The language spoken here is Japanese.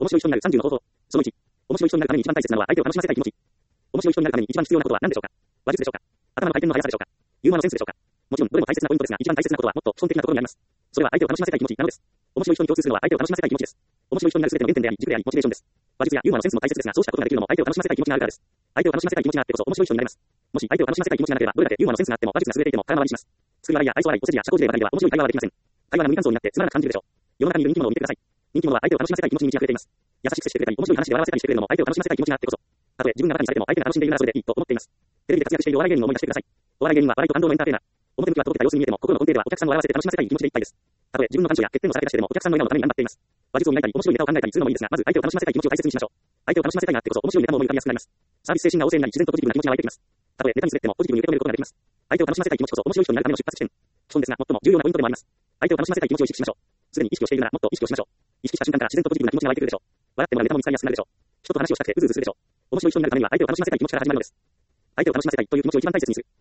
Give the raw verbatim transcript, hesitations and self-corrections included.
面白い人になるさんじゅうの方法。そのいち、面白い人になるために一番大切なのは相手を楽しませたい気持ち。面白い人になるために一番必要なことは何でしょうか。話術でしょうか。頭の回転の速さでしょうか。ユーモアのセンスでしょうか。もちろんどれも大切なポイントですが、一番大切なことはもっと基本的なところにあります。それは相手を楽しませたい気持ちなのです。面白い人に共通するのは相手を楽しませたい気持ちです。面白い人になる全ての原点であり、軸であり、モチベーションです。話術やユーモアのセンスも大切ですが、そうしたことができるのも相手を楽しませたい気持ちがあるからです。相手を楽しませたい気持ちがあってこそ面白い人になれます。もし相手を楽しませたい気持ちがなければ、どれだけユーモアのセンスがあっても話術が優れていても空回りします。作り笑いや愛想笑い、お世辞や社交辞令ばかりでは面白い会話はできません。会話が無理感想になってつまらなく感じるでしょう。世の中にいる人気者を見てください。人気者は相手を楽しませたい気持ちに満ち溢れています。優しく接してくれたり、面白い話で笑わせたりしてくれるのも相手を楽しませたい気持ちがあってこそ。たとえ自分が馬鹿にされても相手が楽しんでいるならそれでいいと思っています。テレビで活躍しているお笑い芸人を思い出してください。お笑い芸人は笑いと感動のエンターテイナー。表向きは届けた様子に見えても、心の根底ではお客さんを笑わせて楽しませたい気持ちでいっぱいです。たとえ自分の短所や欠点をさらけ出してでもお客さんの笑顔のために頑張っています。話術を磨いたり、面白いネタを考えたりするのもいいですが、まず相手を楽しませたい気持ちを大切にしましょう。相手を楽しませたいがあってこそ面白いネタも思い浮かびやすくなります。サービス精神が旺盛になり、自然とポジティブな気持ちが湧いてきます。たとえネタに滑ってもポジティブに受け止めることができます。相手を楽しませたい気持ちこそ面白い人になるための出発地点。基本ですが、最も重要なポイントでもあります。相手を楽しませたい気持ちを意識しましょう。すでに意識をしているならもっと意識をしましょう。意識した瞬間から自然とポジティブな気持ちが湧いてくるでしょう。笑ってもらうネタも見つかりやすくなるでしょう。人と話をしたくてうずうずするでしょう。面白い人になるためには相手を楽しませたい気持ちから始まるのです。相手を楽しませたいという気持ちを一番大切にする。